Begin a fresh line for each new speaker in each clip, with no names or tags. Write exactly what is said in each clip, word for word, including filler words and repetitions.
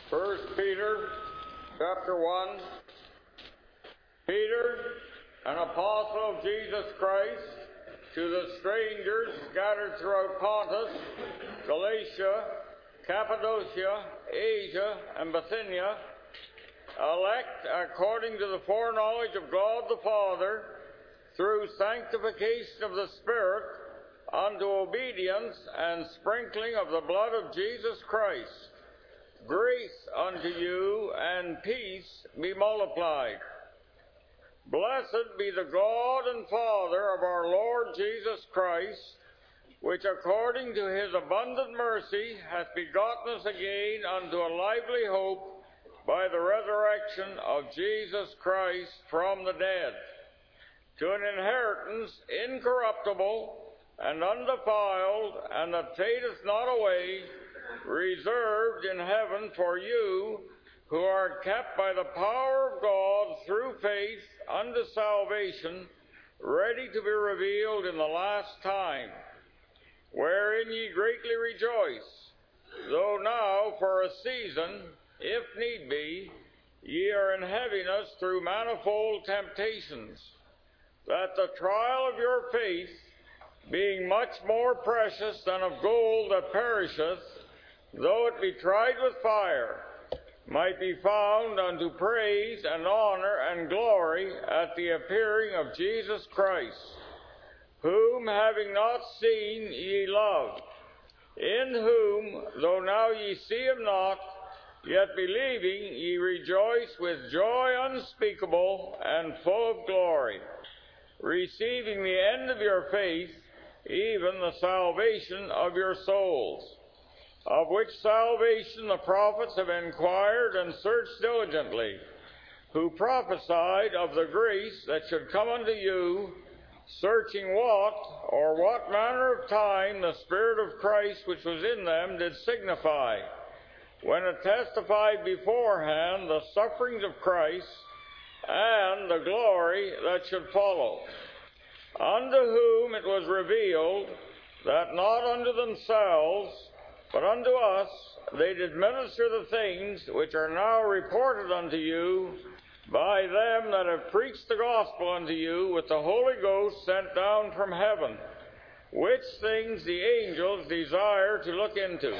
First Peter, chapter one. Peter, an apostle of Jesus Christ, to the strangers scattered throughout Pontus, Galatia, Cappadocia, Asia, and Bithynia, elect according to the foreknowledge of God the Father, through sanctification of the Spirit, unto obedience and sprinkling of the blood of Jesus Christ. Grace unto you and peace be multiplied. Blessed be the God and Father of our Lord Jesus Christ, which according to his abundant mercy hath begotten us again unto a lively hope by the resurrection of Jesus Christ from the dead, to an inheritance incorruptible and undefiled, and that fadeth not away, reserved in heaven for you, who are kept by the power of God through faith unto salvation, ready to be revealed in the last time, wherein ye greatly rejoice, though now for a season, if need be, ye are in heaviness through manifold temptations, that the trial of your faith, being much more precious than of gold that perisheth, though it be tried with fire, might be found unto praise and honor and glory at the appearing of Jesus Christ, whom having not seen ye love, in whom, though now ye see him not, yet believing ye rejoice with joy unspeakable and full of glory, receiving the end of your faith, even the salvation of your souls, of which salvation the prophets have inquired and searched diligently, who prophesied of the grace that should come unto you, searching what or what manner of time the Spirit of Christ which was in them did signify, when it testified beforehand the sufferings of Christ and the glory that should follow, unto whom it was revealed that not unto themselves, but unto us they did minister the things which are now reported unto you by them that have preached the gospel unto you with the Holy Ghost sent down from heaven, which things the angels desire to look into.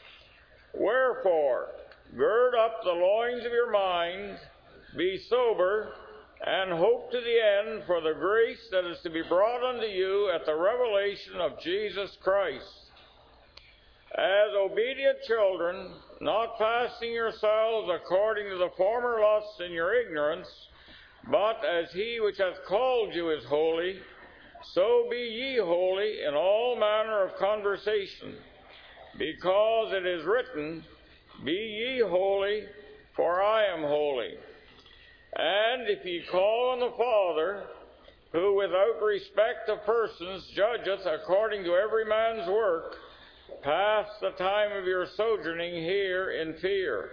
Wherefore, gird up the loins of your mind, be sober, and hope to the end for the grace that is to be brought unto you at the revelation of Jesus Christ. As obedient children, not fasting yourselves according to the former lusts in your ignorance, but as he which hath called you is holy, so be ye holy in all manner of conversation, because it is written, Be ye holy, for I am holy. And if ye call on the Father, who without respect of persons judgeth according to every man's work, pass the time of your sojourning here in fear.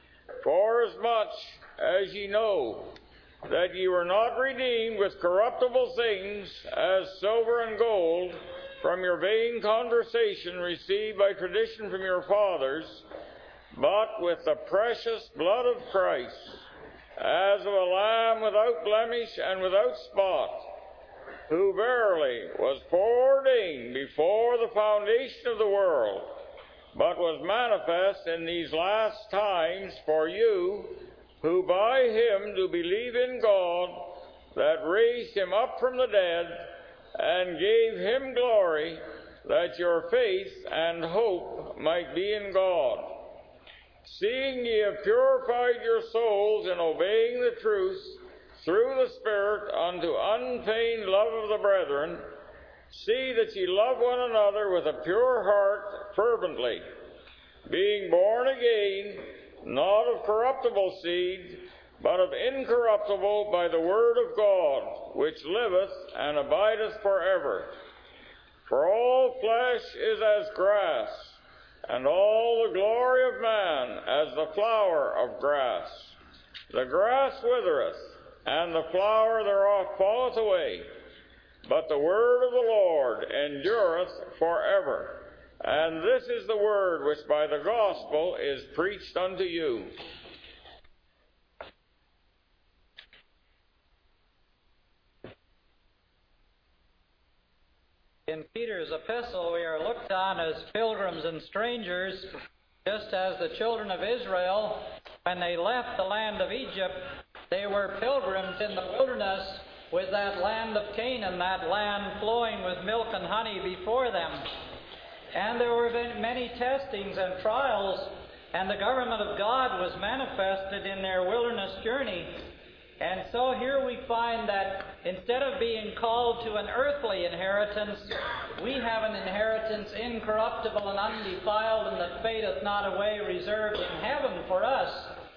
Forasmuch as ye know that ye were not redeemed with corruptible things, as silver and gold, from your vain conversation received by tradition from your fathers, but with the precious blood of Christ, as of a lamb without blemish and without spot, who verily was foreordained before the foundation of the world, but was manifest in these last times for you, who by him do believe in God, that raised him up from the dead, and gave him glory, that your faith and hope might be in God. Seeing ye have purified your souls in obeying the truth through the Spirit unto unfeigned love of the brethren, see that ye love one another with a pure heart fervently, being born again, not of corruptible seed, but of incorruptible by the word of God, which liveth and abideth forever. For all flesh is as grass, and all the glory of man as the flower of grass. The grass withereth, and the flower thereof falleth away, but the word of the Lord endureth forever. And this is the word which by the gospel is preached unto you.
In Peter's epistle, we are looked on as pilgrims and strangers, just as the children of Israel, when they left the land of Egypt, they were pilgrims in the wilderness with that land of Canaan, that land flowing with milk and honey before them. And there were many testings and trials, and the government of God was manifested in their wilderness journey. And so here we find that instead of being called to an earthly inheritance, we have an inheritance incorruptible and undefiled, and that fadeth not away, reserved in heaven for us.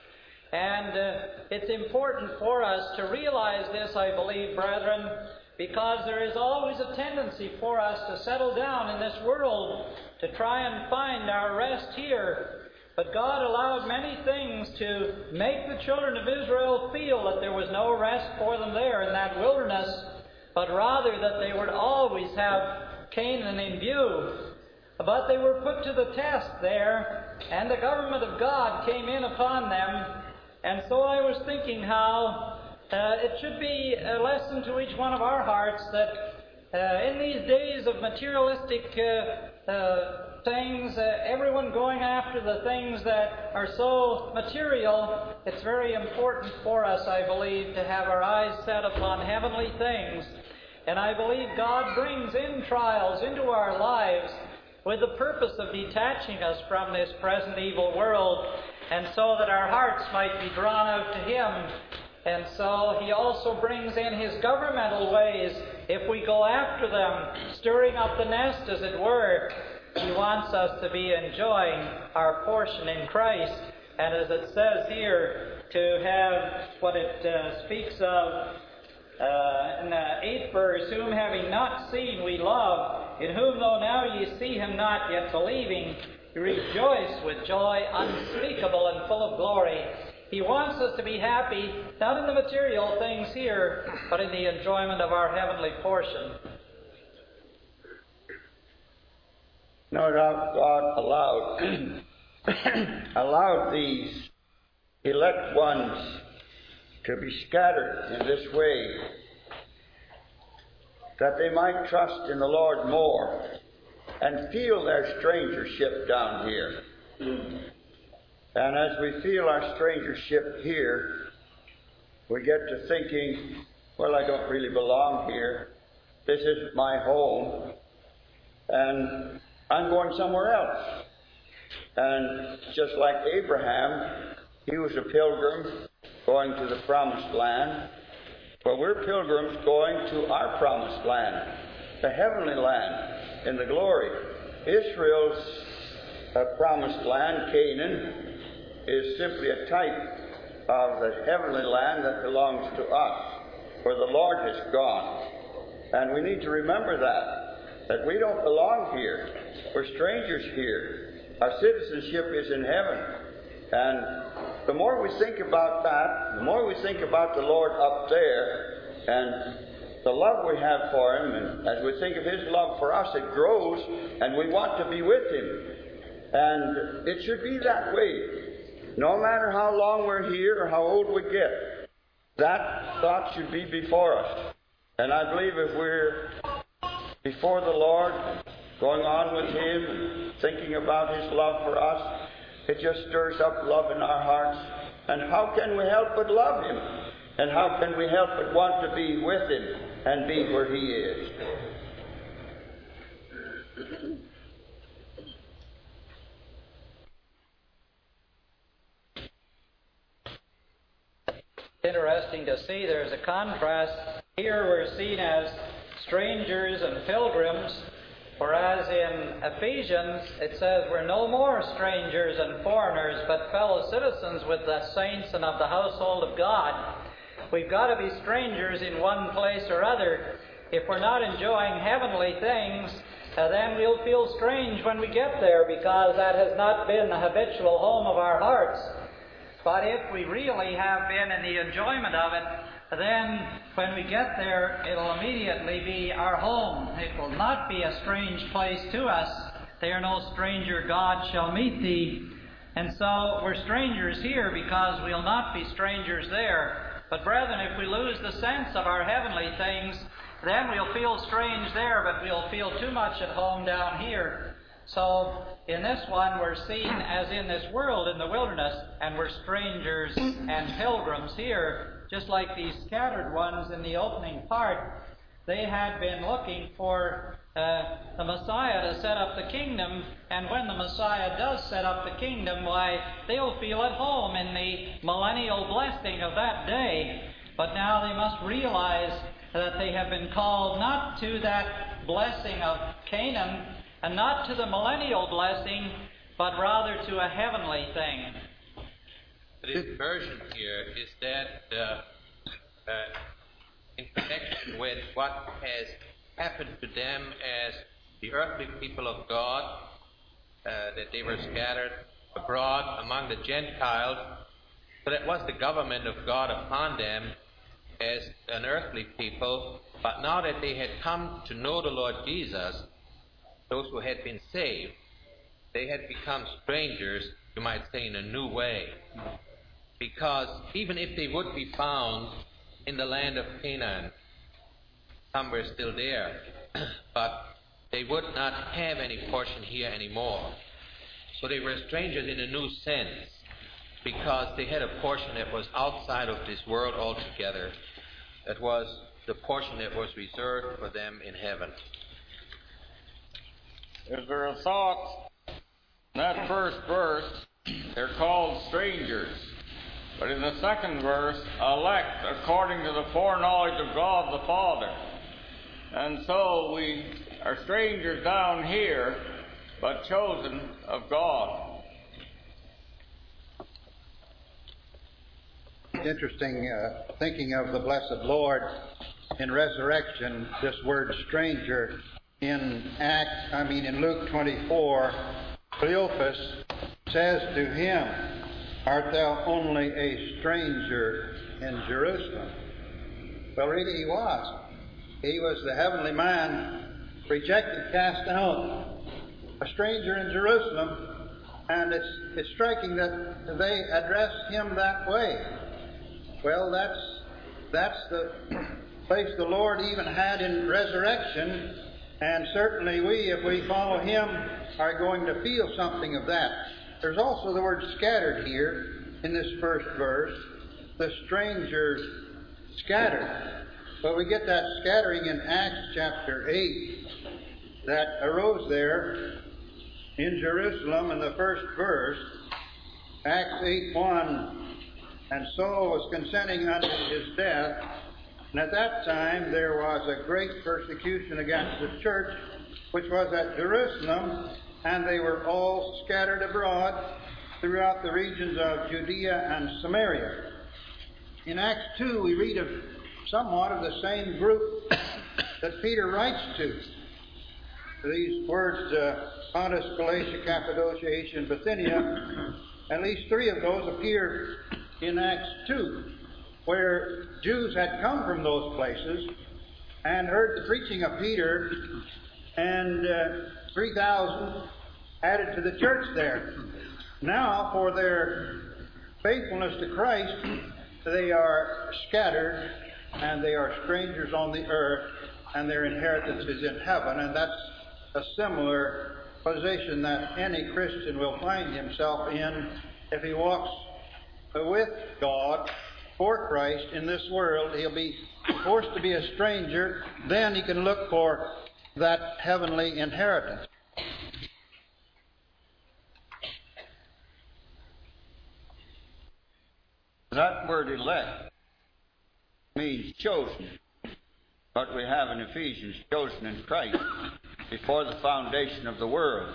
And uh, it's important for us to realize this, I believe, brethren, because there is always a tendency for us to settle down in this world to try and find our rest here. But God allowed many things to make the children of Israel feel that there was no rest for them there in that wilderness, but rather that they would always have Canaan in view. But they were put to the test there, and the government of God came in upon them. And so I was thinking how uh, it should be a lesson to each one of our hearts that uh, in these days of materialistic uh, uh, things, uh, everyone going after the things that are so material, it's very important for us, I believe, to have our eyes set upon heavenly things. And I believe God brings in trials into our lives with the purpose of detaching us from this present evil world, and so that our hearts might be drawn out to Him. And so He also brings in His governmental ways if we go after them, stirring up the nest, as it were. He wants us to be enjoying our portion in Christ. And as it says here, to have what it uh, speaks of uh, in the eighth verse, whom having not seen we love, in whom though now ye see Him not, yet believing, you rejoice with joy unspeakable and full of glory. He wants us to be happy, not in the material things here, but in the enjoyment of our heavenly portion.
No doubt God allowed, allowed these elect ones to be scattered in this way, that they might trust in the Lord more and feel their strangership down here. And as we feel our strangership here, we get to thinking, well, I don't really belong here. This isn't my home. And I'm going somewhere else. And just like Abraham, he was a pilgrim going to the promised land. But we're pilgrims going to our promised land, the heavenly land in the glory. Israel's uh, promised land, Canaan, is simply a type of the heavenly land that belongs to us, where the Lord has gone. And we need to remember that, that we don't belong here. We're strangers here. Our citizenship is in heaven. And the more we think about that, the more we think about the Lord up there, and the love we have for Him, and as we think of His love for us, it grows, and we want to be with Him. And it should be that way. No matter how long we're here or how old we get, that thought should be before us. And I believe if we're before the Lord, going on with Him, thinking about His love for us, it just stirs up love in our hearts. And how can we help but love Him? And how can we help but want to be with Him and be where He is?
Interesting to see there's a contrast. Here we're seen as strangers and pilgrims, whereas in Ephesians it says we're no more strangers and foreigners, but fellow citizens with the saints and of the household of God. We've got to be strangers in one place or other. If we're not enjoying heavenly things, uh, then we'll feel strange when we get there, because that has not been the habitual home of our hearts. But if we really have been in the enjoyment of it, then when we get there, it'll immediately be our home. It will not be a strange place to us, there no stranger God shall meet thee. And so we're strangers here because we'll not be strangers there. But brethren, if we lose the sense of our heavenly things, then we'll feel strange there, but we'll feel too much at home down here. So in this one, we're seen as in this world, in the wilderness, and we're strangers and pilgrims here, just like these scattered ones in the opening part. They had been looking for uh, the Messiah to set up the kingdom, and when the Messiah does set up the kingdom, why, they'll feel at home in the millennial blessing of that day. But now they must realize that they have been called not to that blessing of Canaan, and not to the millennial blessing, but rather to a heavenly thing.
This version here is that uh, uh, in connection with what has happened to them as the earthly people of God, uh, that they were scattered abroad among the Gentiles. So that was the government of God upon them as an earthly people. But now that they had come to know the Lord Jesus, those who had been saved, they had become strangers, you might say, in a new way. Because even if they would be found in the land of Canaan, some were still there, but they would not have any portion here anymore. So they were strangers in a new sense, because they had a portion that was outside of this world altogether. That was the portion that was reserved for them in heaven.
Is there a thought? In that first verse, they're called strangers. But in the second verse, elect according to the foreknowledge of God the Father. And so we are strangers down here, but chosen of God.
It's interesting uh, thinking of the blessed Lord in resurrection, this word stranger in Acts, I mean in Luke twenty-four, Cleophas says to him, "Art thou only a stranger in Jerusalem?" Well, really he was. He was the heavenly man, rejected, cast out, a stranger in Jerusalem, and it's, it's striking that they address him that way. Well, that's, that's the place the Lord even had in resurrection, and certainly we, if we follow him, are going to feel something of that. There's also the word scattered here in this first verse, the strangers scattered. But we get that scattering in Acts chapter eight that arose there in Jerusalem in the first verse, Acts eight one, and Saul was consenting unto his death, and at that time there was a great persecution against the church, which was at Jerusalem, and they were all scattered abroad throughout the regions of Judea and Samaria. In Acts two we read of somewhat of the same group that Peter writes to. These words, uh, Pontus, Galatia, Cappadocia, Asia, and Bithynia, at least three of those appear in Acts two, where Jews had come from those places and heard the preaching of Peter, and uh, three thousand added to the church there. Now, for their faithfulness to Christ, they are scattered, and they are strangers on the earth, and their inheritance is in heaven. And that's a similar position that any Christian will find himself in if he walks with God for Christ in this world. He'll be forced to be a stranger. Then he can look for that heavenly inheritance.
That word elect means chosen. What we have in Ephesians, chosen in Christ before the foundation of the world.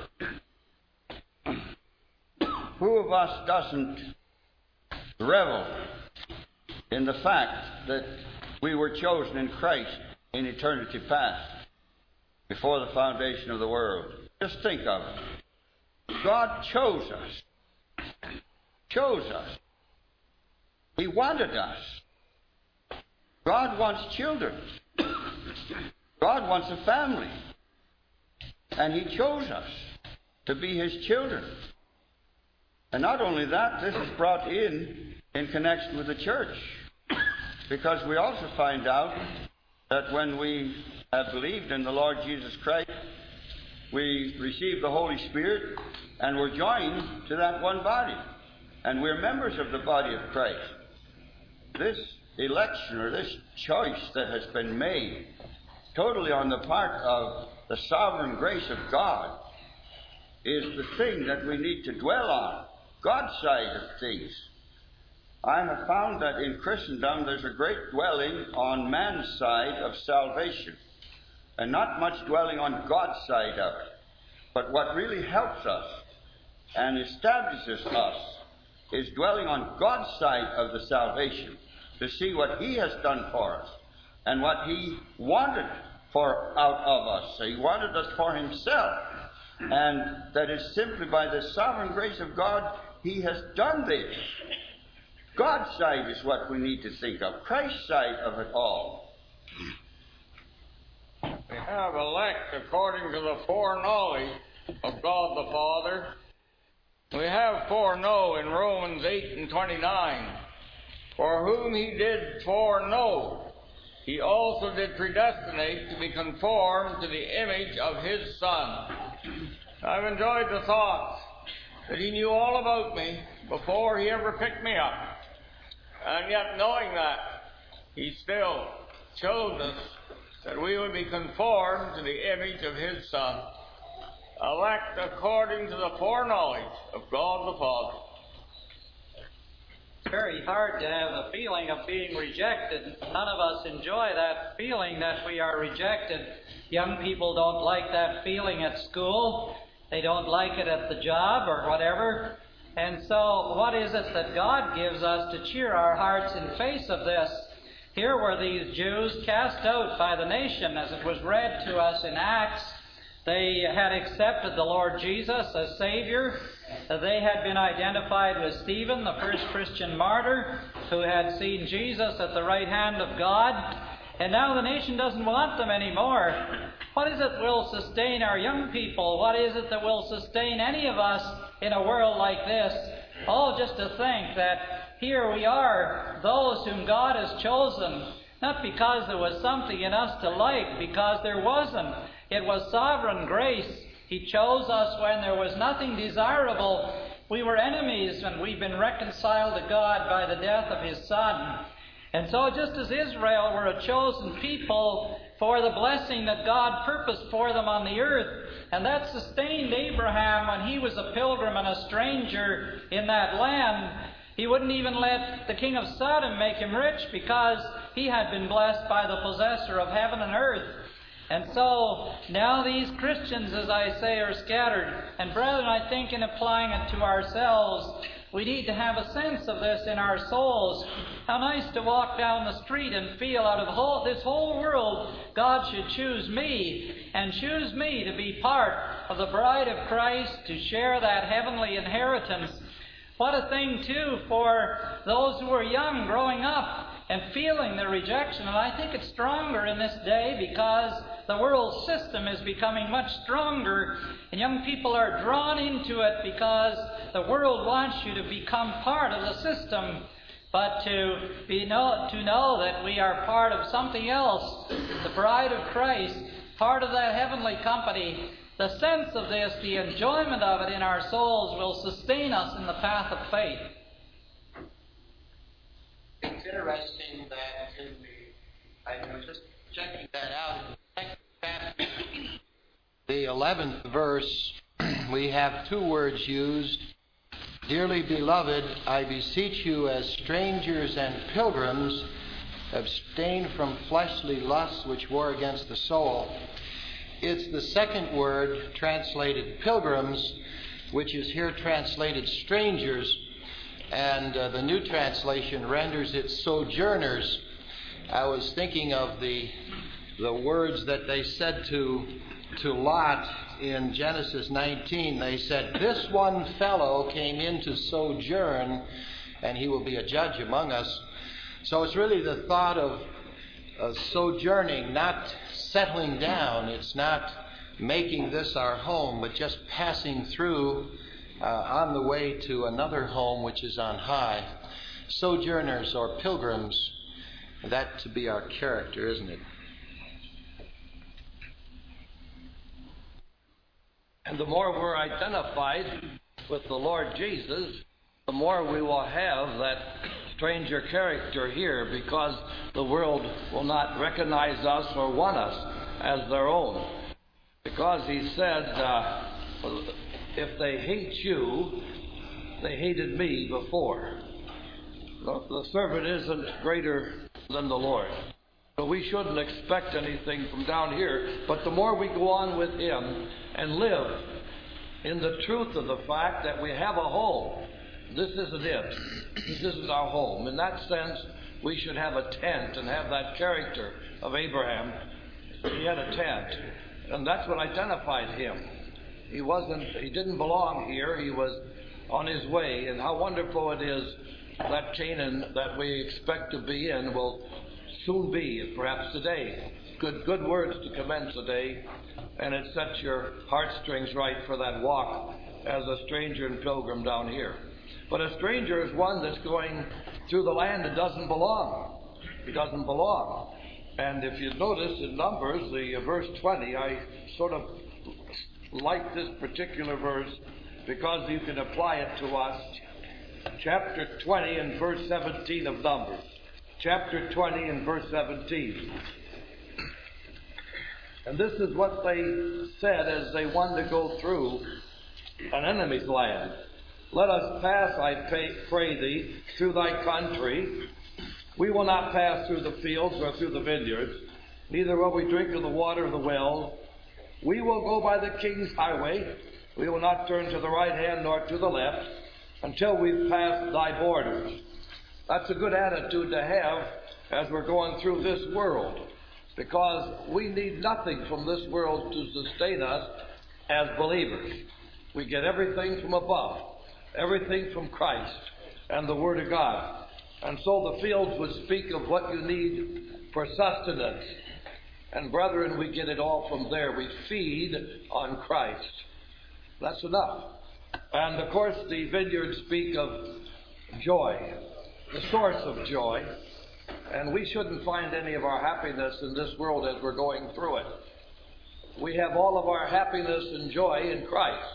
Who of us doesn't revel in the fact that we were chosen in Christ in eternity past, before the foundation of the world? Just think of it. God chose us. Chose us. He wanted us. God wants children. God wants a family. And He chose us. to be His children. And not only that, this is brought in in connection with the church. Because we also find out that when we have believed in the Lord Jesus Christ, we receive the Holy Spirit and we're joined to that one body. And we're members of the body of Christ. This election or this choice that has been made totally on the part of the sovereign grace of God is the thing that we need to dwell on, God's side of things. I have found that in Christendom there's a great dwelling on man's side of salvation and not much dwelling on God's side of it. But what really helps us and establishes us is dwelling on God's side of the salvation to see what He has done for us and what He wanted for out of us. He wanted us for Himself. And that is simply by the sovereign grace of God He has done this. God's side is what we need to think of, Christ's side of it all.
We have elect according to the foreknowledge of God the Father. We have foreknow in Romans eight and twenty-nine. For whom He did foreknow, He also did predestinate to be conformed to the image of His Son. I've enjoyed the thought that He knew all about me before He ever picked me up. And yet knowing that, He still chose us that we would be conformed to the image of His Son. Elect according to the foreknowledge of God the Father.
It's very hard to have the feeling of being rejected. None of us enjoy that feeling that we are rejected. Young people don't like that feeling at school. They don't like it at the job or whatever. And so what is it that God gives us to cheer our hearts in face of this? Here were these Jews cast out by the nation, as it was read to us in Acts. They had accepted the Lord Jesus as Savior. They had been identified with Stephen, the first Christian martyr, who had seen Jesus at the right hand of God. And now the nation doesn't want them anymore. What is it that will sustain our young people? What is it that will sustain any of us in a world like this? Oh, just to think that here we are, those whom God has chosen, not because there was something in us to like, because there wasn't. It was sovereign grace. He chose us when there was nothing desirable. We were enemies, and we've been reconciled to God by the death of His Son. And so just as Israel were a chosen people for the blessing that God purposed for them on the earth, and that sustained Abraham when he was a pilgrim and a stranger in that land, he wouldn't even let the king of Sodom make him rich because he had been blessed by the possessor of heaven and earth. And so now these Christians, as I say, are scattered. And brethren, I think in applying it to ourselves, we need to have a sense of this in our souls. How nice to walk down the street and feel out of whole, this whole world, God should choose me and choose me to be part of the bride of Christ, to share that heavenly inheritance. What a thing, too, for those who are young, growing up and feeling the rejection. And I think it's stronger in this day because the world system is becoming much stronger, and young people are drawn into it because the world wants you to become part of the system. But to be know, to know that we are part of something else, the bride of Christ, part of that heavenly company, the sense of this, the enjoyment of it in our souls will sustain us in the path of faith.
It's interesting that in the, I was just checking that out in the next chapter, the eleventh verse, we have two words used. Dearly beloved, I beseech you as strangers and pilgrims, abstain from fleshly lusts which war against the soul. It's the second word translated pilgrims, which is here translated strangers, and uh, the New Translation renders it sojourners. I was thinking of the the words that they said to to Lot in Genesis nineteen. They said, "This one fellow came in to sojourn, and he will be a judge among us." So it's really the thought of uh, sojourning, not settling down. It's not making this our home, but just passing through uh, on the way to another home which is on high. Sojourners or pilgrims, that to be our character, isn't it?
And the more we're identified with the Lord Jesus, the more we will have that stranger character here, because the world will not recognize us or want us as their own. Because he said, uh, if they hate you, they hated me before. The, the servant isn't greater than the Lord. So we shouldn't expect anything from down here. But the more we go on with him and live in the truth of the fact that we have a home, this isn't it. This isn't our home. In that sense, we should have a tent and have that character of Abraham. He had a tent, and that's what identified him. He wasn't, he didn't belong here. He was on his way. And how wonderful it is that Canaan that we expect to be in will soon be, perhaps today. Good, good words to commence the day, and it sets your heartstrings right for that walk as a stranger and pilgrim down here. But a stranger is one that's going through the land that doesn't belong. He doesn't belong. And if you notice in Numbers, the uh, verse twenty, I sort of like this particular verse because you can apply it to us. Chapter twenty and verse seventeen of Numbers. Chapter twenty and verse seventeen. And this is what they said as they wanted to go through an enemy's land. Let us pass, I pay, pray thee, through thy country. We will not pass through the fields or through the vineyards, neither will we drink of the water of the well. We will go by the king's highway. We will not turn to the right hand nor to the left until we've passed thy borders. That's a good attitude to have as we're going through this world, because we need nothing from this world to sustain us as believers. We get everything from above, everything from Christ and the Word of God. And so the fields would speak of what you need for sustenance. And brethren, we get it all from there. We feed on Christ. That's enough. And of course the vineyards speak of joy, the source of joy. And we shouldn't find any of our happiness in this world as we're going through it. We have all of our happiness and joy in Christ.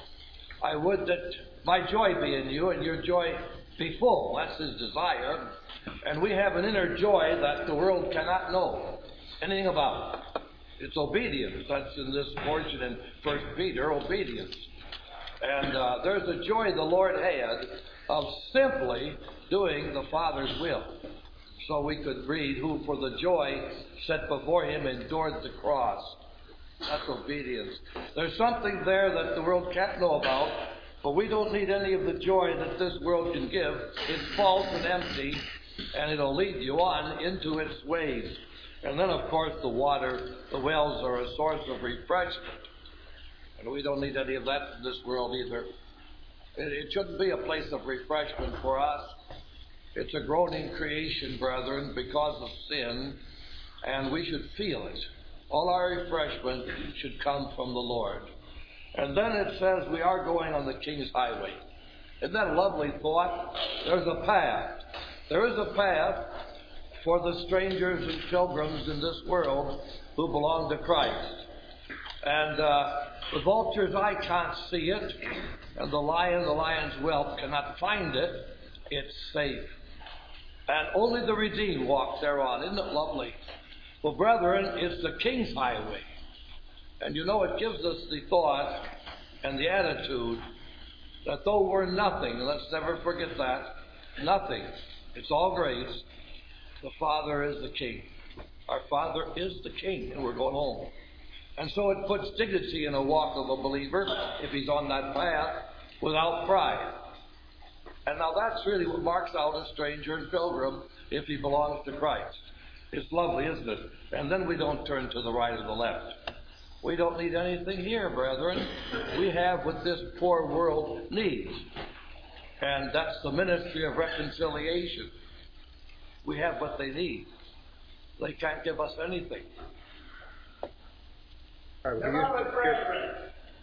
I would that my joy be in you and your joy be full. That's his desire. And we have an inner joy that the world cannot know anything about. It's obedience. That's in this portion in First Peter, obedience. And uh, there's a joy the Lord had of simply doing the Father's will. So we could read, who for the joy set before him endured the cross. That's obedience. There's something there that the world can't know about, but we don't need any of the joy that this world can give. It's false and empty, and it'll lead you on into its ways. And then, of course, the water, the wells are a source of refreshment. And we don't need any of that in this world either. It, it shouldn't be a place of refreshment for us. It's a groaning creation, brethren, because of sin, and we should feel it. All our refreshment should come from the Lord. And then it says we are going on the King's highway. Isn't that a lovely thought? There's a path. There is a path for the strangers and pilgrims in this world who belong to Christ. And uh, the vulture's eye can't see it, and the lion, the lion's whelp cannot find it. It's safe. And only the redeemed walk thereon. Isn't it lovely? Well, brethren, it's the King's highway. And you know, it gives us the thought and the attitude that though we're nothing, and let's never forget that, nothing, it's all grace, the Father is the King. Our Father is the King, and we're going home. And so it puts dignity in a walk of a believer, if he's on that path, without pride. And now that's really what marks out a stranger and pilgrim if he belongs to Christ. It's lovely, isn't it? And then we don't turn to the right or the left. We don't need anything here, brethren. We have what this poor world needs. And that's the ministry of reconciliation. We have what they need. They can't give us anything.
Are we
Beloved brethren,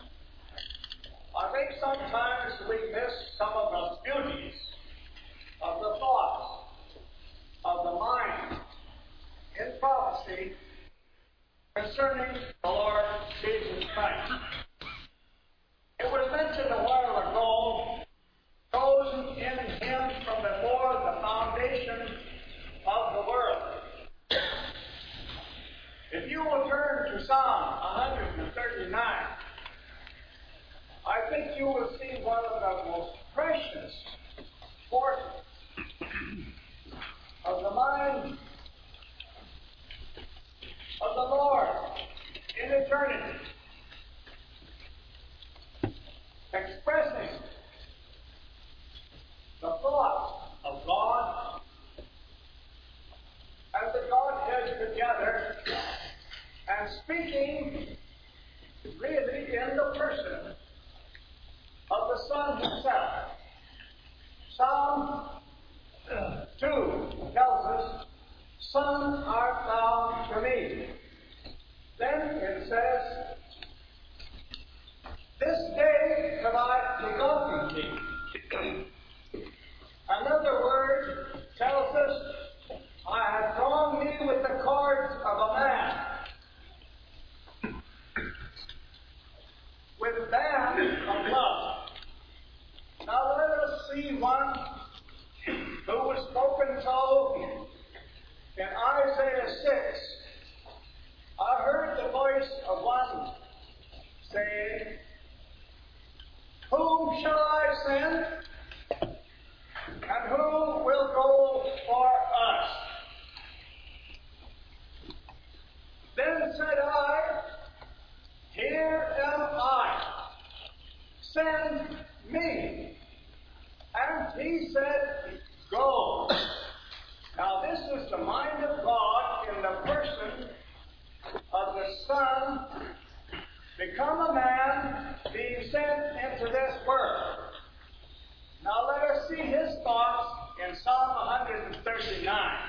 I think sometimes we miss some of the beauties of the thoughts of the mind in prophecy concerning the Lord Jesus Christ. It was mentioned a while ago, chosen in Him from before the foundation of the world. If you will turn to Psalm one thirty-nine, I think you will see one of the most precious portions of the mind of the Lord in eternity, expressing the thoughts of God and the Godhead together, and speaking really in the person of the Son Himself. Psalm uh, two tells us, Son art thou to me. Then it says, this day have I begotten thee. Another word tells us, I have drawn thee with the cords of a man. With band of love. Now let us see one who was spoken so in Isaiah six. I heard the voice of one saying, whom shall I send? And who will go for us? Then said I, here am I, send me. And He said, go. Now this is the mind of God in the person of the Son, become a man, being sent into this world. Now let us see His thoughts in Psalm one thirty-nine.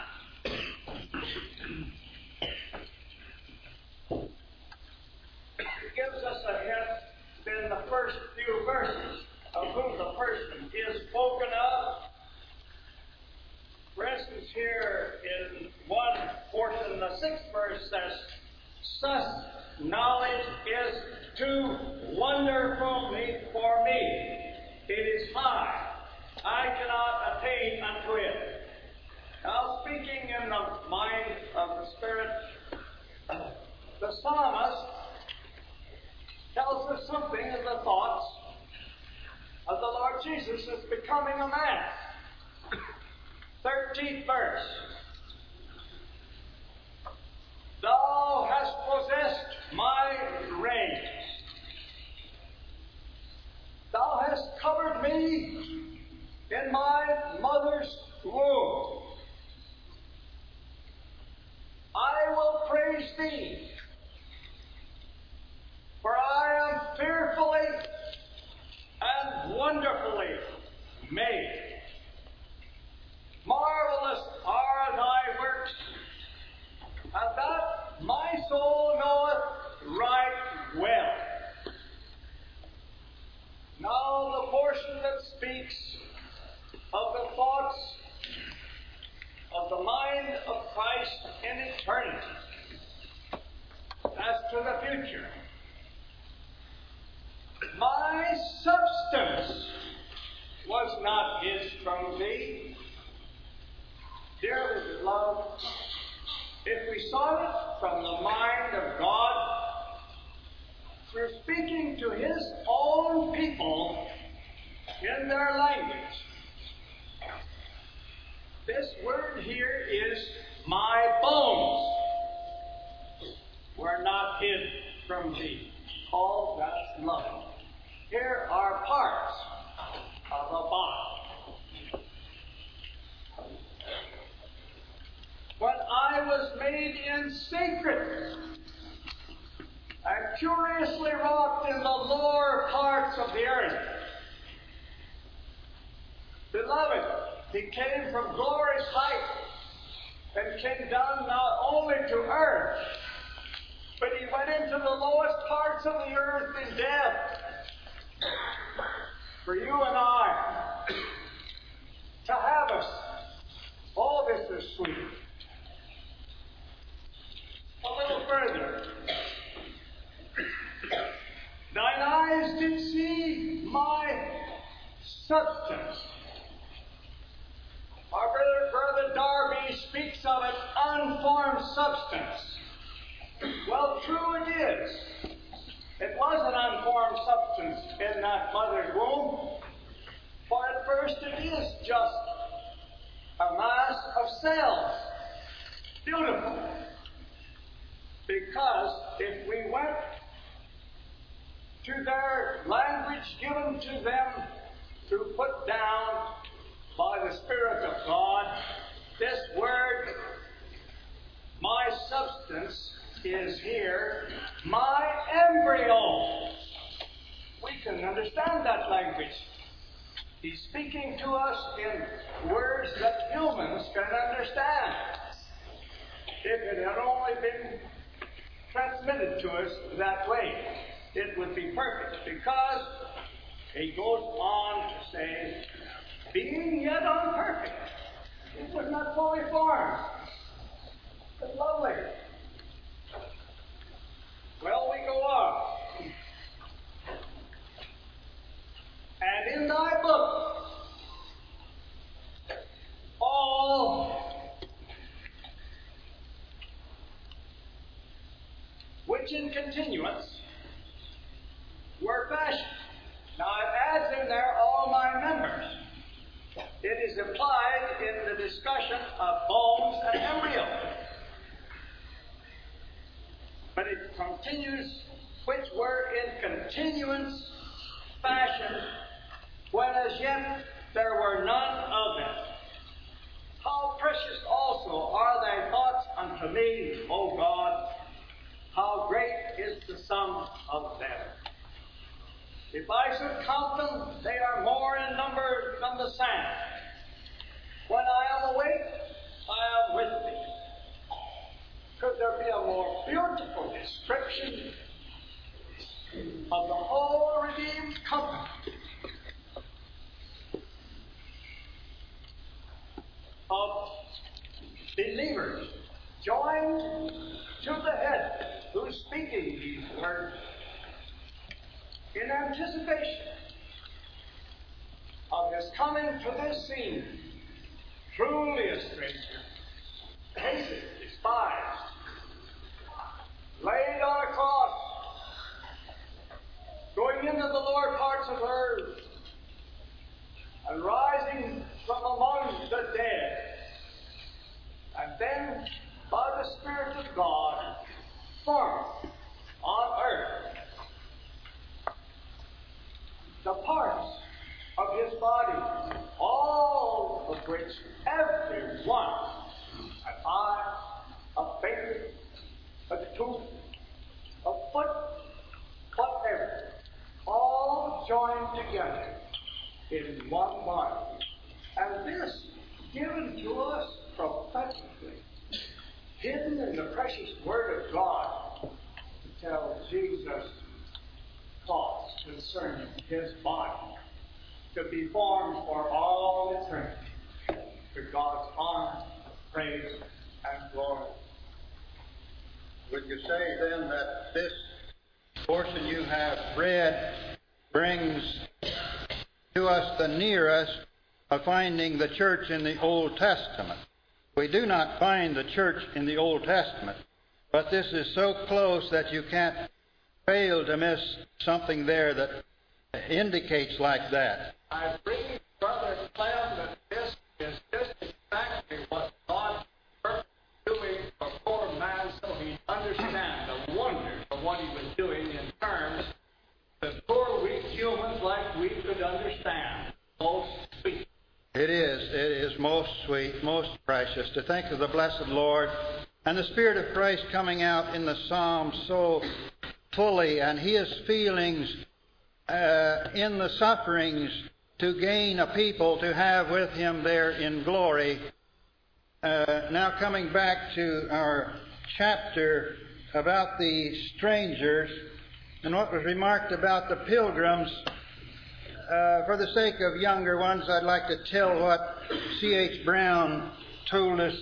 It gives us a hint in the first few verses of who the person is spoken of. For instance, here in one portion, the sixth verse says, such knowledge is too wonderful for me. It is high. I cannot attain unto it. Now, speaking in the mind of the Spirit, the psalmist tells us something of the thoughts of the Lord Jesus as becoming a man. thirteenth verse. Thou hast possessed my reins. Thou hast covered me in my mother's womb. I will praise thee, for I am fearfully and wonderfully made. Marvelous are thy works, and that my soul knoweth right well. Now the portion that speaks of the thoughts of the mind of Christ in eternity as to the future. My substance was not hid from thee. Dearly beloved, if we saw it from the mind of God, through speaking to His own people in their language, this word here is, my bones were not hid from thee. Oh, that's lovely. Here are parts of a body. When I was made in secret and curiously wrought in the lower parts of the earth, beloved, He came from glory's height and came down not only to earth, but He went into the lowest parts of the earth in death for you and I to have us. All this is sweet. A little further. Thine eyes did see my substance. Our brother, brother Darby speaks of an unformed substance. Well, true it is. It was an unformed substance in that mother's womb, for at first it is just a mass of cells. Beautiful. Because if we went to their language given to them to put down by the Spirit of God, this word, my substance, is here, my embryo. We can understand that language. He's speaking to us in words that humans can understand. If it had only been transmitted to us that way, it would be perfect, because he goes on to say, being yet unperfect, it was not fully formed. It's lovely. Well, we go on. And in thy book, all which in continuance were fashioned. Now it adds in there all my members. It is implied in the discussion of bones and embryo. But it continues, which were in continuance fashioned, when as yet there were none of them. How precious also are thy thoughts unto me, O God! How great is the sum of them! If I should count them, they are more in number than the sand. When I am awake, I am with thee. Could there be a more beautiful description of the whole redeemed company? Of believers joined to the head who's speaking these words in anticipation of his coming to this scene, truly a stranger, hated, despised, laid on a cross, going into the lower parts of earth, and rising from among the dead, and then by the Spirit of God formed on earth the parts of his body, all of which every one, an eye, a finger, a tooth, a foot, whatever, all joined together in one body. And this given to us prophetically, hidden in the precious Word of God, to tell Jesus' thoughts concerning his body, to be formed for all eternity, to God's honor, praise, and glory.
Would you say then that this portion you have read brings to us the nearest of finding the church in the Old Testament? We do not find the church in the Old Testament, but this is so close that you can't fail to miss something there that indicates like that.
I bring Brother Clem that this is just exactly what God was doing for poor man, so he'd understand the wonders of what he was doing in terms that poor weak humans like we could understand. Most sweet.
It is. It is most sweet, most precious to think of the blessed Lord and the Spirit of Christ coming out in the Psalms so fully, and his feelings uh, in the sufferings to gain a people to have with him there in glory. Uh, now coming back to our chapter about the strangers and what was remarked about the pilgrims. Uh, for the sake of younger ones, I'd like to tell what C H Brown told us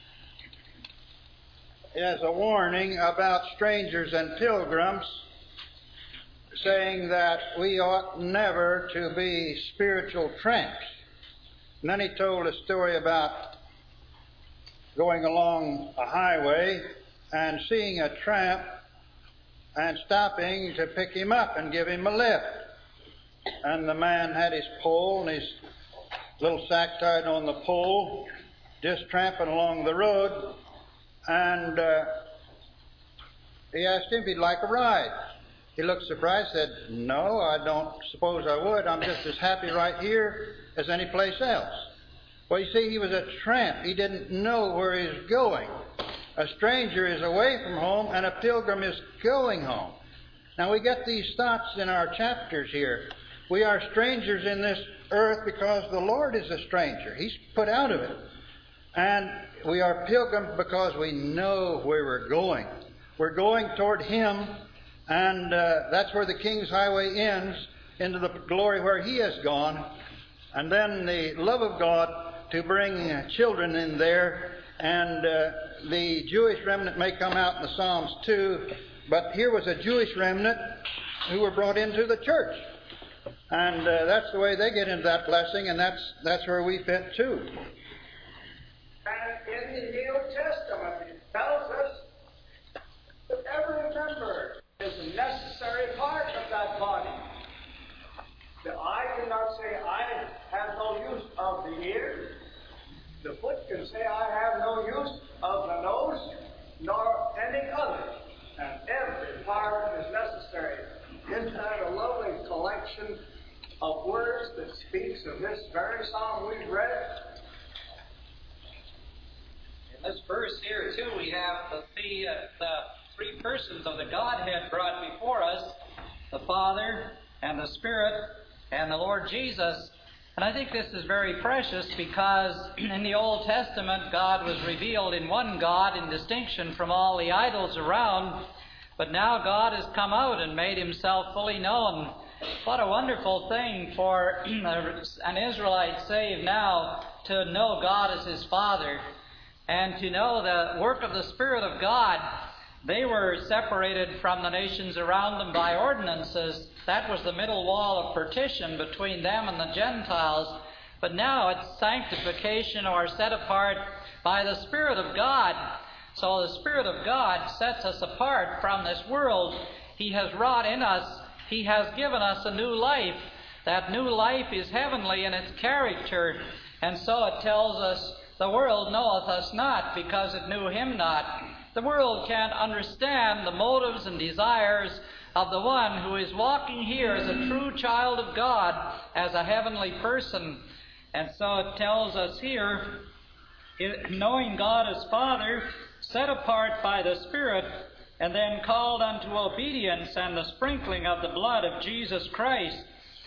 as a warning about strangers and pilgrims, saying that we ought never to be spiritual tramps. And then he told a story about going along a highway and seeing a tramp and stopping to pick him up and give him a lift. And the man had his pole and his little sack tied on the pole, just tramping along the road, and uh, he asked him if he'd like a ride. He looked surprised, said, "No, I don't suppose I would. I'm just as happy right here as any place else." Well, you see, he was a tramp. He didn't know where he was going. A stranger is away from home, and a pilgrim is going home. Now, we get these thoughts in our chapters here. We are strangers in this earth because the Lord is a stranger. He's put out of it. And we are pilgrims because we know where we're going. We're going toward Him, and uh, that's where the King's Highway ends, into the glory where He has gone. And then the love of God to bring children in there. And uh, the Jewish remnant may come out in the Psalms too, but here was a Jewish remnant who were brought into the church. And uh, that's the way they get into that blessing, and that's that's where we fit too.
And in the New Testament, it tells us that every member is a necessary part of that body. The eye cannot say, "I have no use of the ear." The foot can say, "I have no use of the nose," nor any other. And every part is necessary. Isn't that a lovely collection of words that speaks of this very psalm we've read?
In this verse here, too, we have the, the, uh, the three persons of the Godhead brought before us, the Father and the Spirit and the Lord Jesus. And I think this is very precious because in the Old Testament, God was revealed in one God in distinction from all the idols around. But now God has come out and made Himself fully known. What a wonderful thing for an Israelite saved now to know God as his Father and to know the work of the Spirit of God. They were separated from the nations around them by ordinances. That was the middle wall of partition between them and the Gentiles. But now it's sanctification, or set apart by the Spirit of God. So the Spirit of God sets us apart from this world. He has wrought in us. He has given us a new life. That new life is heavenly in its character. And so it tells us, the world knoweth us not, because it knew Him not. The world can't understand the motives and desires of the one who is walking here as a true child of God, as a heavenly person. And so it tells us here, knowing God as Father, set apart by the Spirit, and then called unto obedience and the sprinkling of the blood of Jesus Christ.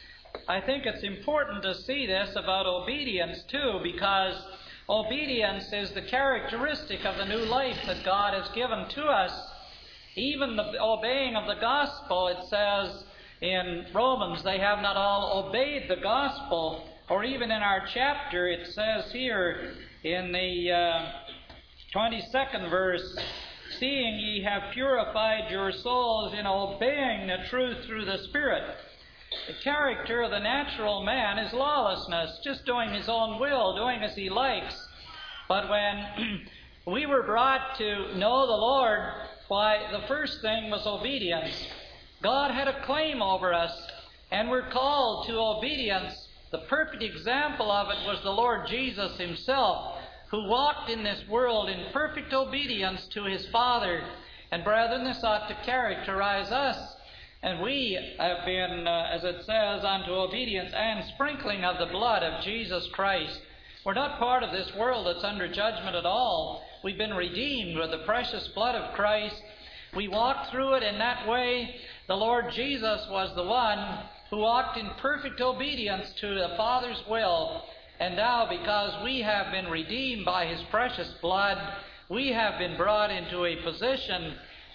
I think it's important to see this about obedience too, because obedience is the characteristic of the new life that God has given to us. Even the obeying of the gospel, it says in Romans, they have not all obeyed the gospel. Or even in our chapter, it says here in the uh, twenty-second verse, seeing ye have purified your souls in obeying the truth through the Spirit. The character of the natural man is lawlessness, just doing his own will, doing as he likes. But when we were brought to know the Lord, why, the first thing was obedience. God had a claim over us, and we're called to obedience. The perfect example of it was the Lord Jesus Himself, who walked in this world in perfect obedience to His Father. And brethren, this ought to characterize us. And we have been, uh, as it says, unto obedience and sprinkling of the blood of Jesus Christ. We're not part of this world that's under judgment at all. We've been redeemed with the precious blood of Christ. We walked through it in that way. The Lord Jesus was the one who walked in perfect obedience to the Father's will. And now, because we have been redeemed by His precious blood, we have been brought into a position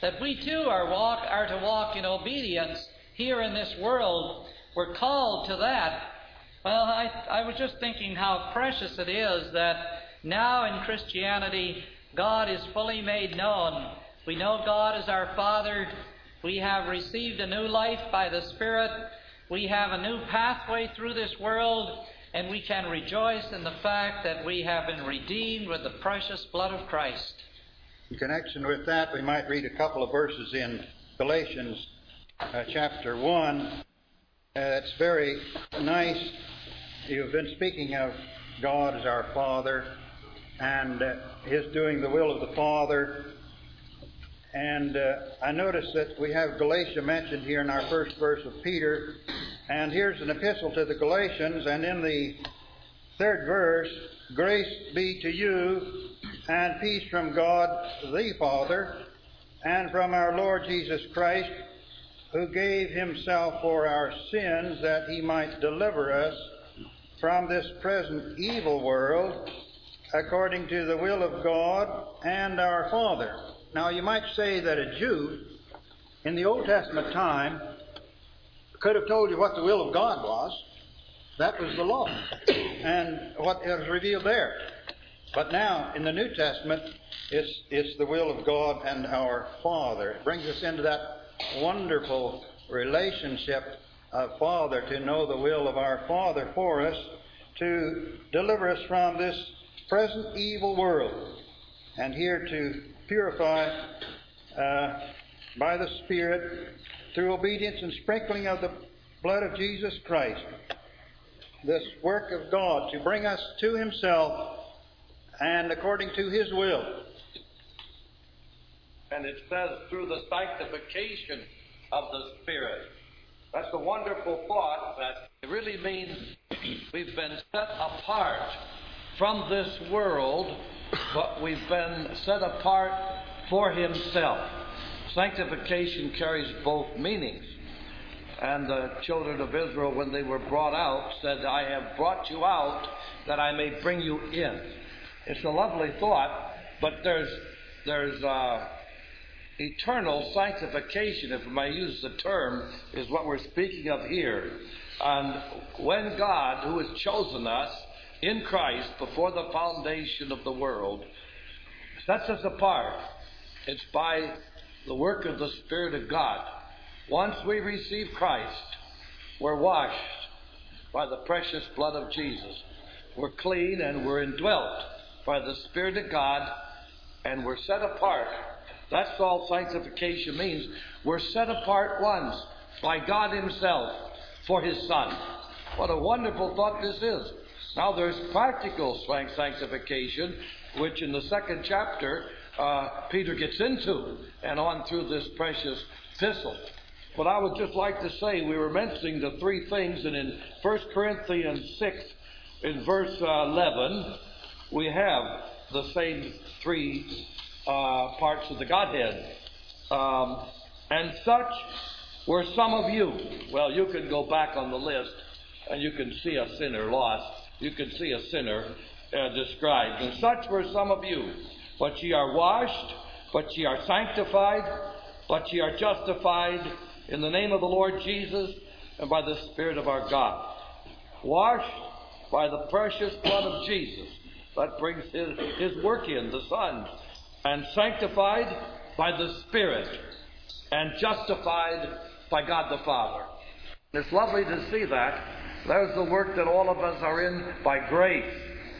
that we too are, walk, are to walk in obedience here in this world. We're called to that. Well, I, I was just thinking how precious it is that now in Christianity, God is fully made known. We know God is our Father. We have received a new life by the Spirit. We have a new pathway through this world, and we can rejoice in the fact that we have been redeemed with the precious blood of Christ.
In connection with that, we might read a couple of verses in Galatians uh, chapter one. Uh, it's very nice. You've been speaking of God as our Father and uh, His doing the will of the Father. And uh, I notice that we have Galatia mentioned here in our first verse of Peter. And here's an epistle to the Galatians. And in the third verse, grace be to you and peace from God the Father and from our Lord Jesus Christ, who gave Himself for our sins that He might deliver us from this present evil world, according to the will of God and our Father. Now, you might say that a Jew in the Old Testament time could have told you what the will of God was. That was the law, and what was revealed there. But now, in the New Testament, it's, it's the will of God and our Father. It brings us into that wonderful relationship of Father, to know the will of our Father for us, to deliver us from this present evil world, and here to purify uh, by the Spirit through obedience and sprinkling of the blood of Jesus Christ. This work of God to bring us to Himself and according to His will.
And it says through the sanctification of the Spirit. That's a wonderful thought. That it really means we've been set apart from this world, but we've been set apart for Himself. Sanctification carries both meanings. And the children of Israel, when they were brought out, said, I have brought you out that I may bring you in. It's a lovely thought, but there's there's uh, eternal sanctification, if I may use the term, is what we're speaking of here. And when God, who has chosen us in Christ before the foundation of the world, sets us apart, it's by the work of the Spirit of God. Once we receive Christ, we're washed by the precious blood of Jesus. We're clean and we're indwelt by the Spirit of God, and we're set apart. That's all sanctification means. We're set apart once by God Himself for His Son. What a wonderful thought this is. Now there's practical sanctification, which in the second chapter uh, Peter gets into, and on through this precious epistle. But I would just like to say, we were mentioning the three things, and in First Corinthians six, in verse uh, eleven, we have the same three uh, parts of the Godhead. Um, and such were some of you. Well, you can go back on the list, and you can see a sinner lost. You can see a sinner uh, described. And such were some of you. But ye are washed, but ye are sanctified, but ye are justified in the name of the Lord Jesus and by the Spirit of our God. Washed by the precious blood of Jesus. That brings his, his work in, the Son. And sanctified by the Spirit. And justified by God the Father. It's lovely to see that. There's the work that all of us are in by grace.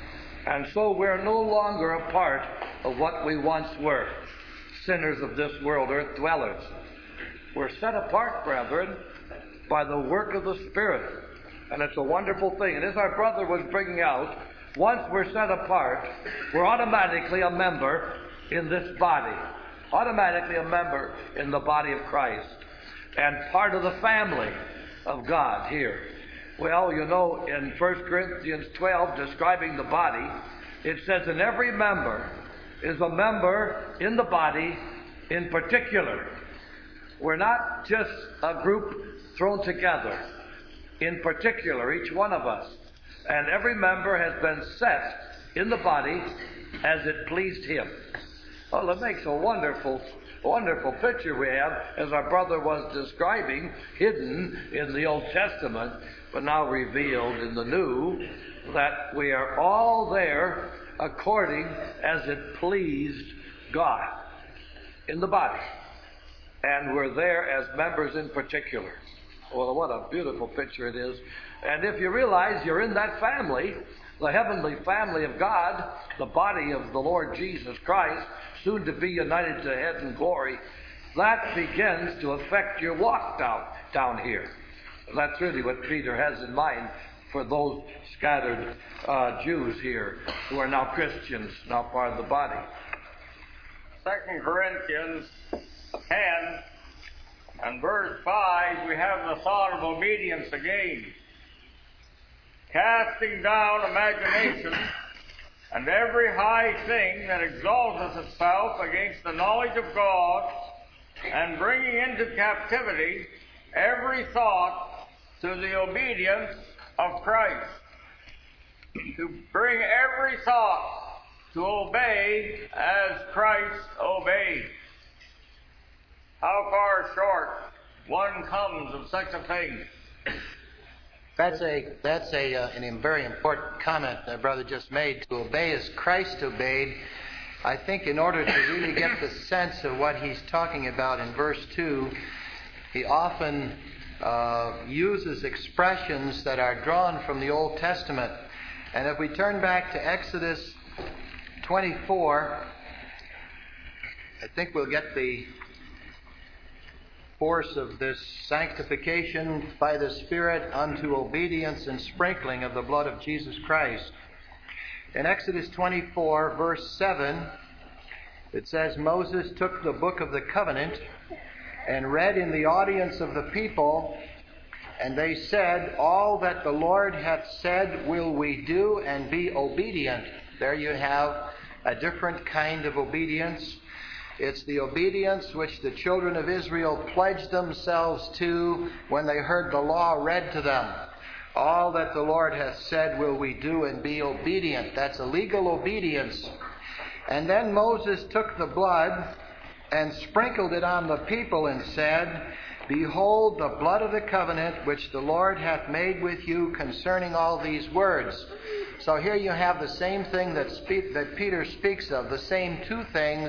And so we're no longer a part of what we once were. Sinners of this world, earth dwellers. We're set apart, brethren, by the work of the Spirit. And it's a wonderful thing. And as our brother was bringing out, once we're set apart, we're automatically a member in this body. Automatically a member in the body of Christ. And part of the family of God here. Well, you know, in First Corinthians twelve, describing the body, it says, and every member is a member in the body in particular. We're not just a group thrown together. In particular, each one of us. And every member has been set in the body as it pleased Him. Well, it makes a wonderful wonderful picture we have, as our brother was describing, hidden in the Old Testament, but now revealed in the New, that we are all there according as it pleased God in the body. And we're there as members in particular. Well, what a beautiful picture it is. And if you realize you're in that family, the heavenly family of God, the body of the Lord Jesus Christ, soon to be united to head in glory, that begins to affect your walk down, down here. That's really what Peter has in mind for those scattered uh, Jews here who are now Christians, now part of the body.
Second Corinthians ten and verse five, we have the thought of obedience again. Casting down imagination and every high thing that exalteth itself against the knowledge of God, and bringing into captivity every thought to the obedience of Christ. To bring every thought to obey as Christ obeyed. How far short one comes of such a thing.
That's a that's a uh, an, a very important comment that brother just made. To obey as Christ obeyed. I think in order to really get the sense of what he's talking about in verse two, he often uh, uses expressions that are drawn from the Old Testament. And if we turn back to Exodus twenty-four, I think we'll get the force of this sanctification by the Spirit unto obedience and sprinkling of the blood of Jesus Christ. In Exodus twenty-four, verse seven, it says, Moses took the book of the covenant and read in the audience of the people, and they said, All that the Lord hath said will we do, and be obedient. There you have a different kind of obedience. It's the obedience which the children of Israel pledged themselves to when they heard the law read to them. All that the Lord hath said will we do, and be obedient. That's a legal obedience. And then Moses took the blood and sprinkled it on the people and said, Behold the blood of the covenant which the Lord hath made with you concerning all these words. So here you have the same thing that, spe- that Peter speaks of, the same two things,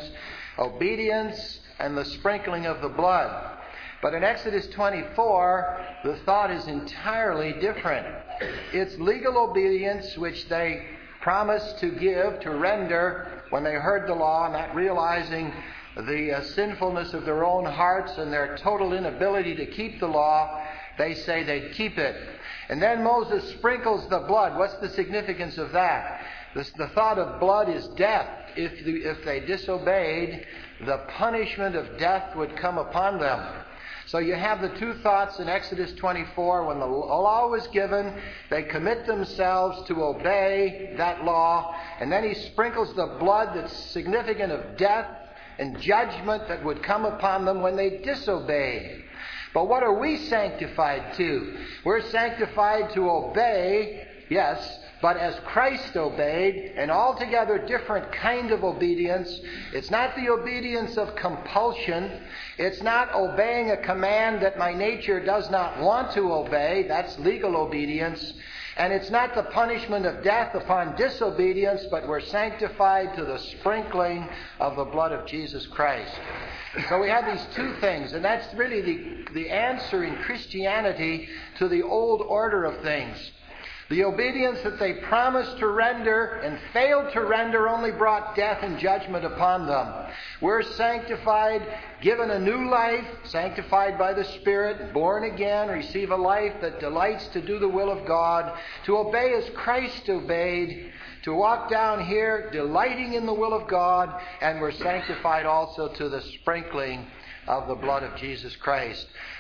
obedience and the sprinkling of the blood. But in Exodus twenty-four, the thought is entirely different. It's legal obedience which they promised to give, to render when they heard the law, not realizing the uh, sinfulness of their own hearts and their total inability to keep the law. They say they'd keep it. And then Moses sprinkles the blood. What's the significance of that? The, the thought of blood is death. If, the, if they disobeyed, the punishment of death would come upon them. So you have the two thoughts in Exodus twenty-four. When the law was given, they commit themselves to obey that law. And then he sprinkles the blood that's significant of death and judgment that would come upon them when they disobeyed. But what are we sanctified to? We're sanctified to obey, yes, but as Christ obeyed, an altogether different kind of obedience. It's not the obedience of compulsion. It's not obeying a command that my nature does not want to obey. That's legal obedience. And it's not the punishment of death upon disobedience, but we're sanctified to the sprinkling of the blood of Jesus Christ. So we have these two things, and that's really the, the answer in Christianity to the old order of things. The obedience that they promised to render and failed to render only brought death and judgment upon them. We're sanctified, given a new life, sanctified by the Spirit, born again, receive a life that delights to do the will of God, to obey as Christ obeyed, to walk down here delighting in the will of God, and we're sanctified also to the sprinkling of the blood of Jesus Christ.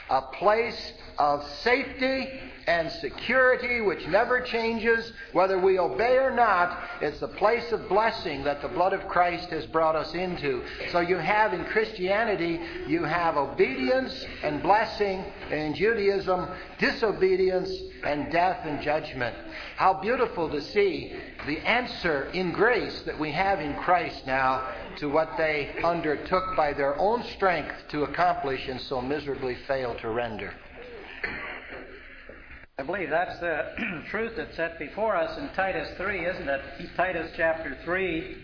a place of safety and security which never changes, whether we obey or not. It's the place of blessing that the blood of Christ has brought us into. So you have in Christianity, you have obedience and blessing, and in Judaism, disobedience and death and judgment. How beautiful to see the answer in grace that we have in Christ now to what they undertook by their own strength to accomplish and so miserably failed to render.
I believe that's the truth that's set before us in Titus three, isn't it? Titus chapter three,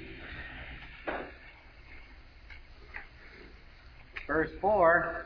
verse four.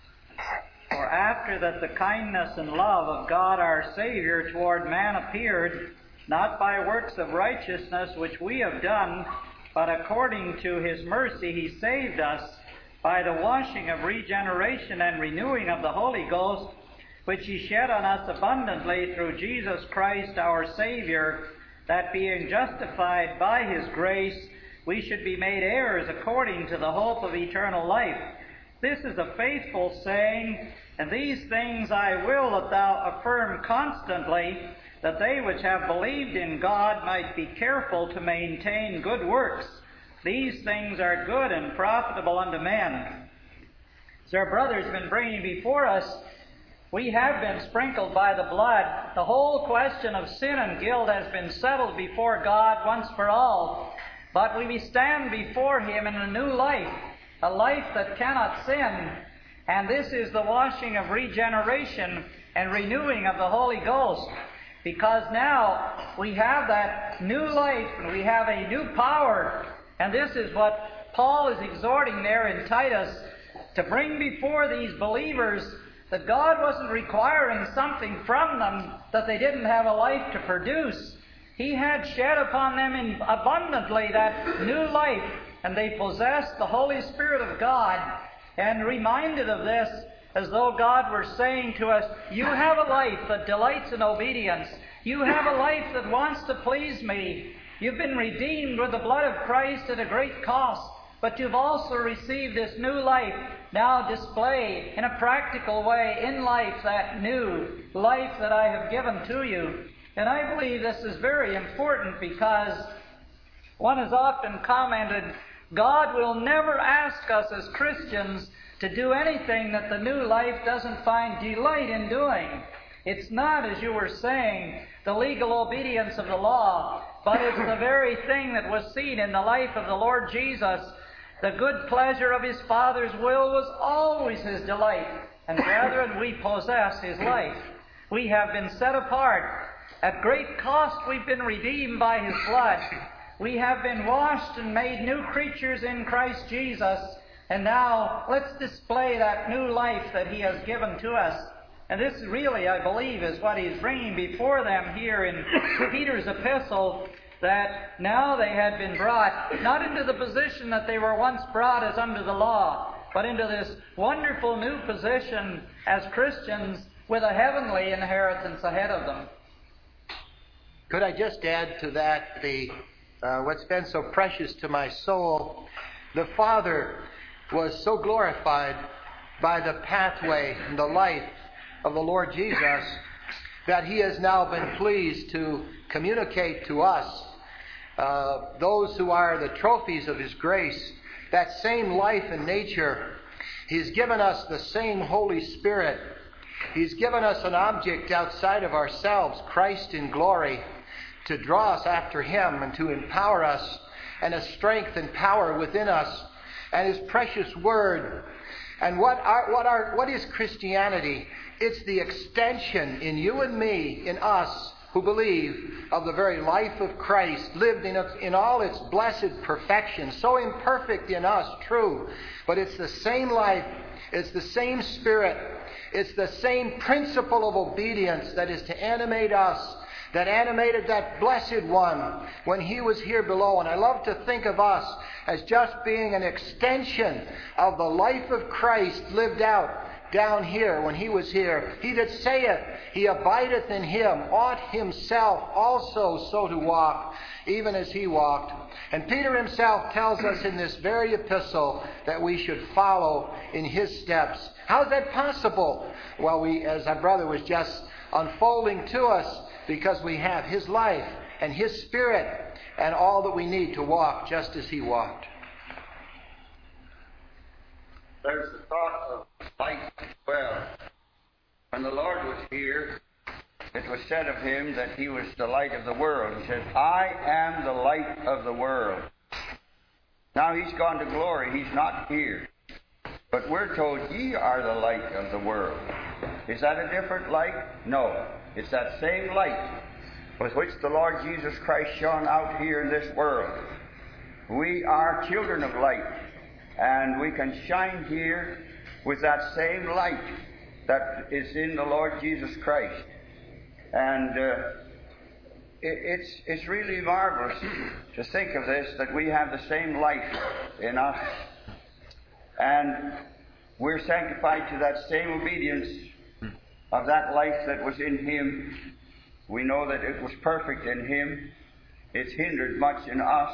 For after that the kindness and love of God our Savior toward man appeared, not by works of righteousness which we have done, but according to His mercy He saved us by the washing of regeneration and renewing of the Holy Ghost, which He shed on us abundantly through Jesus Christ our Savior, that being justified by His grace, we should be made heirs according to the hope of eternal life. This is a faithful saying, and these things I will that thou affirm constantly, that they which have believed in God might be careful to maintain good works. These things are good and profitable unto men. So our brother's been bringing before us, we have been sprinkled by the blood. The whole question of sin and guilt has been settled before God once for all. But we stand before Him in a new life, a life that cannot sin. And this is the washing of regeneration and renewing of the Holy Ghost. Because now we have that new life and we have a new power. And this is what Paul is exhorting there in Titus, to bring before these believers that God wasn't requiring something from them that they didn't have a life to produce. He had shed upon them in abundantly that new life, and they possessed the Holy Spirit of God. And reminded of this, as though God were saying to us, you have a life that delights in obedience. You have a life that wants to please me. You've been redeemed with the blood of Christ at a great cost. But you've also received this new life. Now display in a practical way in life that new life that I have given to you. And I believe this is very important because one has often commented, God will never ask us as Christians to do anything that the new life doesn't find delight in doing. It's not, as you were saying, the legal obedience of the law, but it's the very thing that was seen in the life of the Lord Jesus. The good pleasure of His Father's will was always His delight. And brethren, we possess His life. We have been set apart. At great cost we've been redeemed by His blood. We have been washed and made new creatures in Christ Jesus. And now let's display that new life that He has given to us. And this really, I believe, is what He's bringing before them here in Peter's epistle, that now they had been brought, not into the position that they were once brought as under the law, but into this wonderful new position as Christians with a heavenly inheritance ahead of them.
Could I just add to that the uh, what's been so precious to my soul? The Father was so glorified by the pathway and the life of the Lord Jesus that He has now been pleased to communicate to us, uh, those who are the trophies of His grace, that same life and nature. He's given us the same Holy Spirit. He's given us an object outside of ourselves, Christ in glory, to draw us after Him and to empower us, and a strength and power within us, and His precious Word. And what are, what are, what is Christianity? It's the extension in you and me, in us who believe, of the very life of Christ, lived in, its, in all its blessed perfection, so imperfect in us, true, but it's the same life, it's the same Spirit, it's the same principle of obedience that is to animate us, that animated that blessed one when He was here below. And I love to think of us as just being an extension of the life of Christ lived out down here when he was here, he that saith he abideth in him ought himself also so to walk, even as he walked. And Peter himself tells us in this very epistle that we should follow in his steps. How is that possible? Well, we, as our brother was just unfolding to us, because we have his life and his spirit and all that we need to walk just as he walked.
There's the thought of light as well. When the Lord was here, it was said of him that he was the light of the world. He said, I am the light of the world. Now he's gone to glory. He's not here. But we're told, ye are the light of the world. Is that a different light? No. It's that same light with which the Lord Jesus Christ shone out here in this world. We are children of light, and we can shine here with that same light that is in the Lord Jesus Christ. And uh, it, it's, it's really marvelous to think of this, that we have the same light in us. And we're sanctified to that same obedience of that life that was in him. We know that it was perfect in him. It's hindered much in us.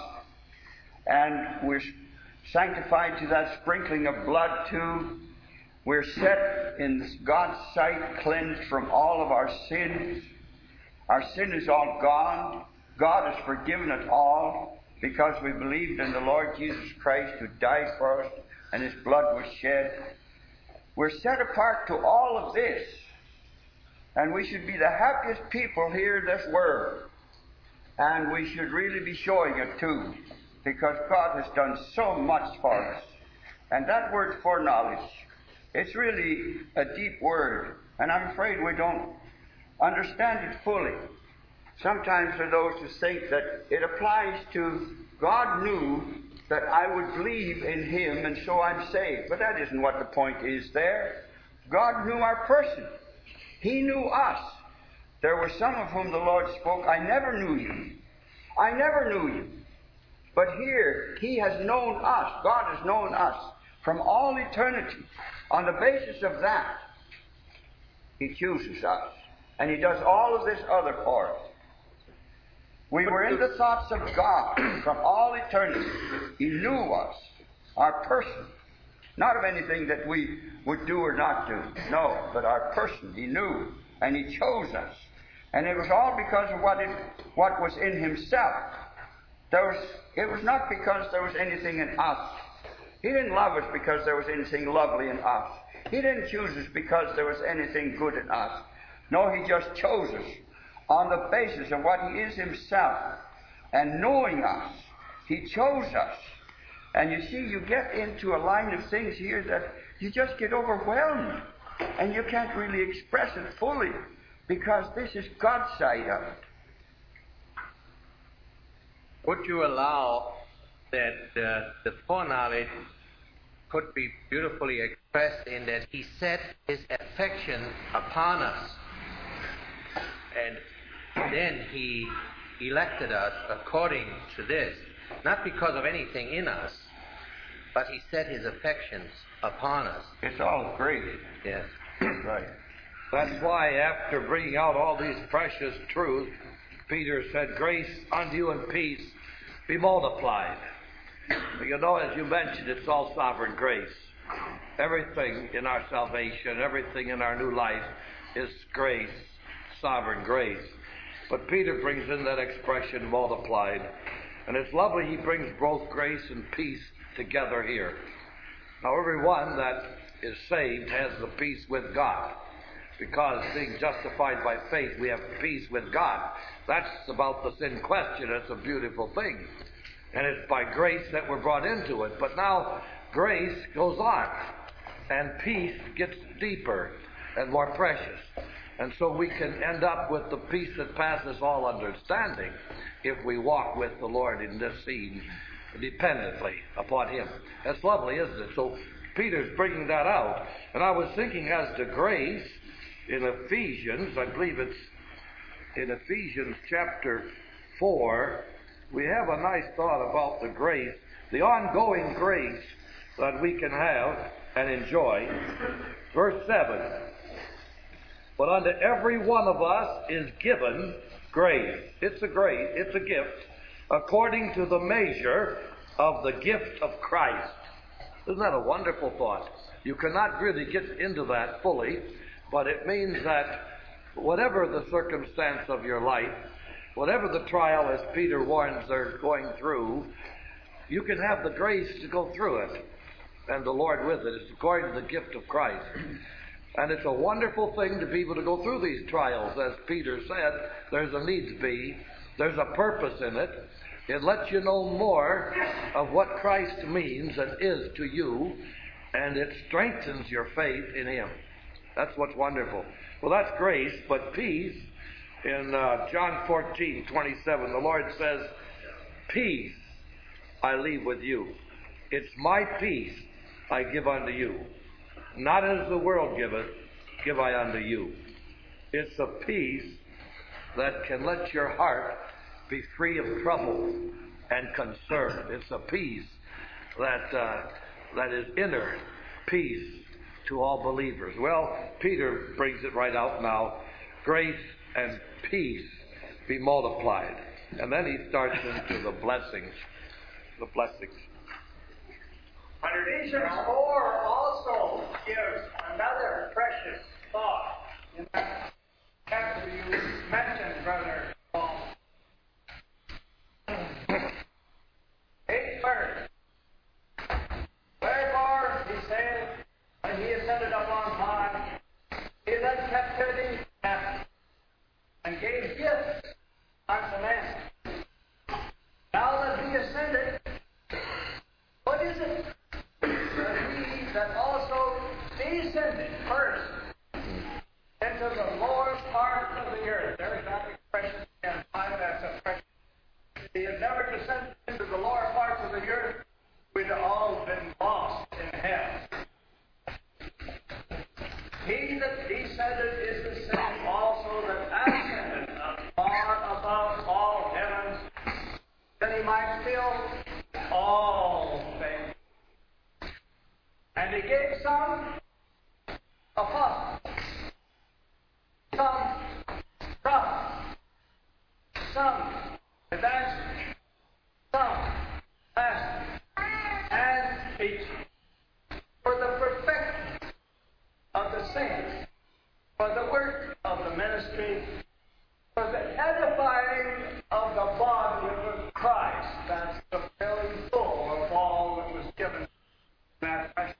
And we're sanctified to that sprinkling of blood too. We're set in God's sight, cleansed from all of our sins. Our sin is all gone. God has forgiven it all because we believed in the Lord Jesus Christ who died for us and his blood was shed. We're set apart to all of this. And we should be the happiest people here in this world. And we should really be showing it too, because God has done so much for us. And that word foreknowledge, it's really a deep word. And I'm afraid we don't understand it fully. Sometimes there are those who think that it applies to God knew that I would believe in him and so I'm saved. But that isn't what the point is there. God knew our person. He knew us. There were some of whom the Lord spoke, I never knew you. I never knew you. But here, he has known us. God has known us from all eternity. On the basis of that, he chooses us. And he does all of this other for us. We were in the thoughts of God from all eternity. He knew us, our person. Not of anything that we would do or not do. No, but our person. He knew, and he chose us. And it was all because of what it, what was in himself. There was, it was not because there was anything in us. He didn't love us because there was anything lovely in us. He didn't choose us because there was anything good in us. No, he just chose us on the basis of what he is himself. And knowing us, he chose us. And you see, you get into a line of things here that you just get overwhelmed. And you can't really express it fully, because this is God's side of it.
Would you allow that uh, the foreknowledge could be beautifully expressed in that he set his affection upon us, and then he elected us according to this, not because of anything in us, but he set his affections upon us.
It's all great.
Yes.
Right.
That's why after bringing out all these precious truths, Peter said, grace unto you and peace be multiplied. You know, as you mentioned, it's all sovereign grace. Everything in our salvation, everything in our new life is grace, sovereign grace. But Peter brings in that expression, multiplied. And it's lovely he brings both grace and peace together here. Now, everyone that is saved has the peace with God, because being justified by faith, we have peace with God. That's about the sin question. It's a beautiful thing. And it's by grace that we're brought into it. But now, grace goes on, and peace gets deeper and more precious. And so we can end up with the peace that passes all understanding if we walk with the Lord in this scene dependently upon him. That's lovely, isn't it? So Peter's bringing that out. And I was thinking as to grace in Ephesians, I believe it's in Ephesians chapter four, we have a nice thought about the grace, the ongoing grace that we can have and enjoy. Verse seven. But unto every one of us is given grace. It's a grace, it's a gift, according to the measure of the gift of Christ. Isn't that a wonderful thought? You cannot really get into that fully, but it means that whatever the circumstance of your life, whatever the trial, as Peter warns, they're going through, you can have the grace to go through it, and the Lord with it. It's according to the gift of Christ. And it's a wonderful thing to be able to go through these trials. As Peter said, there's a needs be, there's a purpose in it. It lets you know more of what Christ means and is to you, and it strengthens your faith in Him. That's what's wonderful. Well, that's grace, but peace, in uh, John fourteen twenty-seven, the Lord says, peace I leave with you. It's my peace I give unto you. Not as the world giveth, give I unto you. It's a peace that can let your heart be free of trouble and concern. It's a peace that uh, that is inner peace to all believers. Well, Peter brings it right out now. Grace and peace be multiplied. And then he starts into the blessings. The blessings.
But Ephesians four also gives another precious thought in that chapter you mentioned, Brother Paul. Eighth verse. Wherefore, he said, when he ascended up on high, he led captivity captive, and gave gifts unto men. Now that he ascended, what is it? That also descended first into the lower part of the earth. There's that expression again. That's a precious. If he had never descended into the lower parts of the earth, we'd have all been lost in hell. He that descended is the same also that ascended far above all heavens, that he might fill all things. And he gave some apostles, some prophets, some evangelists, some pastors, and teachers, for the perfecting of the saints, for the work of the ministry, for the edifying of the body of Christ. That's the very full of all that was given that precious.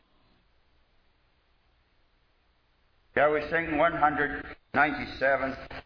Shall we sing one ninety-seven?